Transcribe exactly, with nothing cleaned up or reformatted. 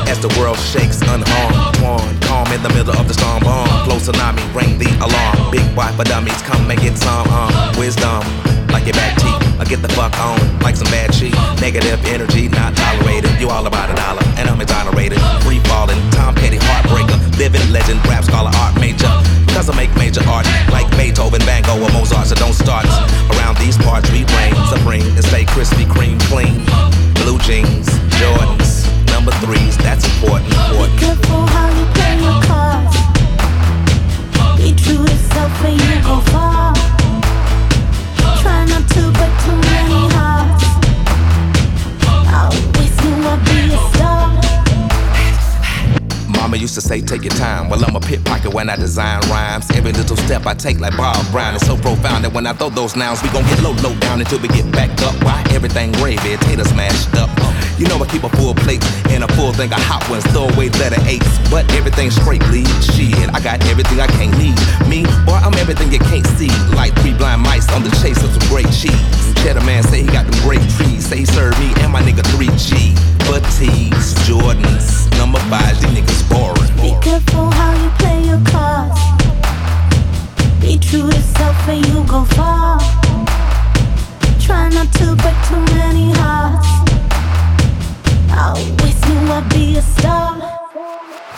as the world shakes unharmed. Torn, calm in the middle of the storm. Bomb, flow tsunami, ring the alarm. Big boy for dummies, come and get some um, wisdom. Like your back teeth, I get the fuck on, like some bad cheat. Negative energy, not tolerated. You all about a dollar, and I'm exonerated. Free falling, Tom Petty, heartbreaker. Living legend, rap scholar, art major. Cause I make major art, like Beethoven, Van Gogh, or Mozart, so don't start. Around these parts, we reign supreme and stay crispy, cream, clean. Blue jeans, Jordans, number threes, that's important, important. Be careful how you play your cards. Be true to yourself and you go far. Try not to break too many hearts. I'll wish you would be a star. Mama used to say, take your time. Well, I'm a pickpocket when I design rhymes. Every little step I take like Bob Brown is so profound that when I throw those nouns, we gon' get low, low down until we get backed up. Why? Everything gravy, taters mashed up. You know I keep a full plate and a full thing of hot ones. Throw away letter eights, but everything's straight lead. Shit, I got everything I can't need. Me, boy, I'm everything you can't see. Like three blind mice on the chase of some great cheese. Cheddar man say he got them great trees. Say he served me and my nigga three G. Fatigues, Jordans, number five, these niggas boring. Be careful how you play your cards. Be true to yourself and you go far. Try not to break too many hearts. I wish you would be a star.